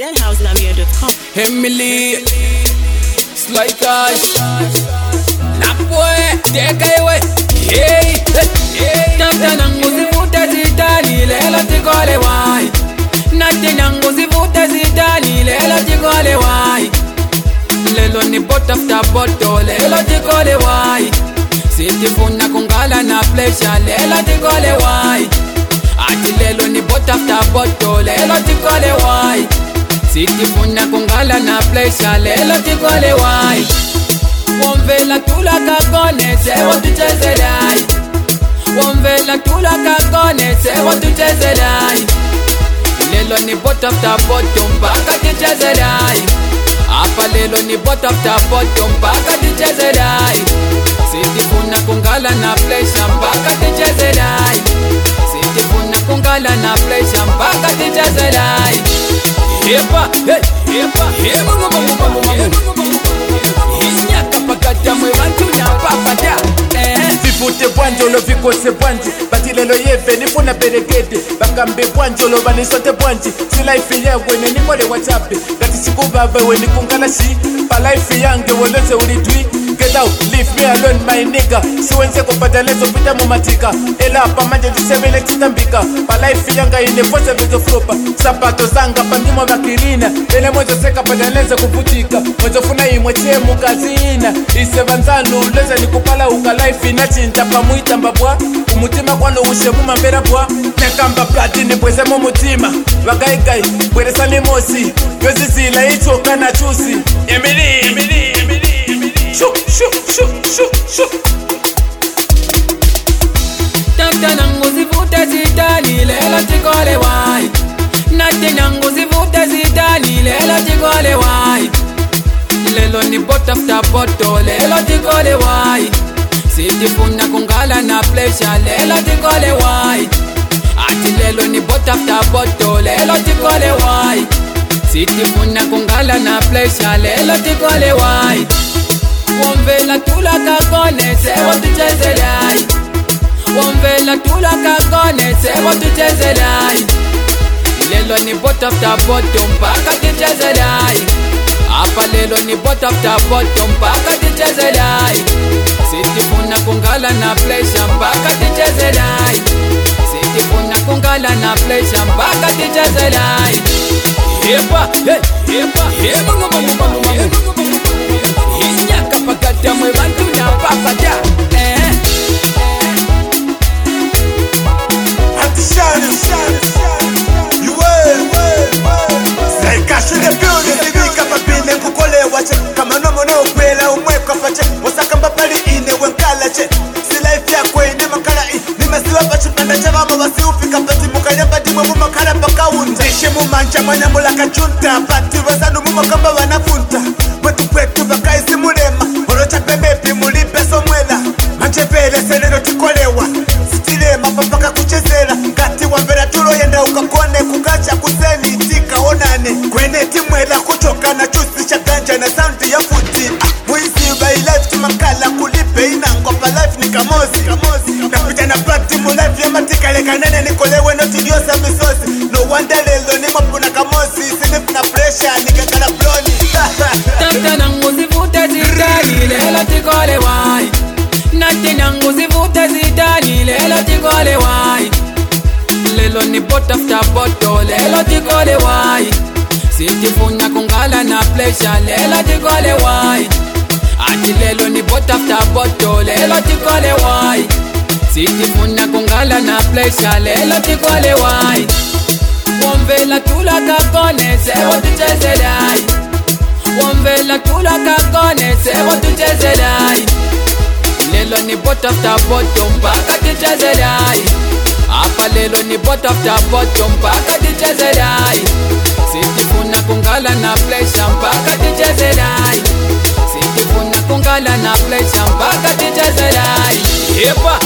ZenHouseNamir.com. Emily, Sly Cash, Napoe, Dekaiwe, hey, hey, Natanangu zivuta zitani, lelo tikole wai. Natanangu zivuta zitani, lelo tikole wai. Lelo ni bot after bottle, lelo tikole wai. Sitifuna kungala na pleasure, lelo tikole wai. Ati lelo ni bot after bottle, lelo tikole wai. Sitifuna kungala na pleasure, lelo tikole wai. Womvela tula kakone, sewa tucheze dai. Womvela tula kakone, sewa tucheze dai. Lelo ni bot after bottom, mpaka tucheze dai. Apa lelo ni bot after bottom, mpaka tucheze dai. Sitifuna kungala na pleasure, mpaka tucheze dai. Sitifuna kungala na pleasure, mpaka tucheze dai. Yepa, yepa, Inyaka pakata mwe wantu na papata. Vivute bwanjolo vikose bwanji batilelo yeve nifuna berekete bakambe bwanjolo banisote bwanji si life yawe nikole wachape ngati sikubaba we nikungala shi pa life yange wolose ulidwi. Get out, leave me alone my nigga. Siwenze kubadalezo pita mumatika. Ela pa manje disebele chitambika. Pa life yanga inefose vizo fropa. Sapato zanga pandimo bakirina. Ele mwezo seka badaleze kuputika. Mwezo funa imweche mukazina. Isevanzanu leze nikupala uka life inachinta pa muita mbabwa. Umutima kwano ushebu mambera bwa. Nekamba platini pweze mumutima. Wagaigai, kwere sani mosi. Yozi zila ito kana chusi. Emily. Shoo. Natanangu zivuta zitani, lelo tikole wai. Natanangu zivuta zitani, lelo tikole wai. Lelo ni bot after bottle, lelo tikole wai. Sitifuna kungala na pleasure, lelo tikole wai. Ati lelo ni bot after bottle, lelo tikole wai. Sitifuna kungala na pleasure, lelo tikole wai. Womvela tula kakone, sewa tucheze dai. Womvela tula kakone, sewa tucheze dai. Lelo ni bot after bottom, mpaka tucheze dai. Apa lelo ni bot after bottom, mpaka tucheze dai. Sitifuna kungala na pleasure, mpaka tucheze dai. Sitifuna kungala na pleasure, mpaka tucheze dai. Yepa, Inyaka pakata mwe wantu na papata. You Sly Cash in the building. Sivika papine kukole wache. Kama nomo na ukwela umweka pache. Wasaka mbapali ine wenkala che. Si life ya kwe ine makala i. Nimesiwa pache panda chava mawasi ufika pati mukanya pati mwamu makala paka unta. Ishe mumancha manyamula kachunta. Pati wazanu mumakamba wanafunta. Wetu kwetu baka isi mulema. Orocha pemepi mulipe somwela. Manchepele seneno tikolewa. Sitilema papaka kuchezela. Kati wambera tulo yenda ukakone kukacha kuseni tika onane. Kwene timwela kuchoka na chusi chaganja na sound ya futi. Muisi by life tumakala kulipe inango pa life ni kamozi. Napita na pati mu life ya matika leka nene nikolewe no tidiosa misosi. No wonder lelo ni mapuna kamozi. Sinifu na pressure nikakala broni. Natanangu zivuta zitani, lelo tikole wai. Natanangu zivuta zitani, lelo tikole wai. Lelo ni bot after bottle, lelo tikole wai. Sitifuna kungala na pleasure, lelo tikole wai. Ati lelo ni bot after bottle, lelo tikole wai. Sitifuna kungala na pleasure, lelo tikole wai. Womvela tula kakone, sewa tucheze dai. Womvela tula kakone, sewa tucheze dai. Lelo ni bot after bottom, mpaka tucheze dai. Apa lelo ni bot after bottom, mpaka tucheze dai. Sitifuna kungala na pleasure, mpaka tucheze dai. Sitifuna kungala na pleasure, mpaka tucheze dai. Yepa,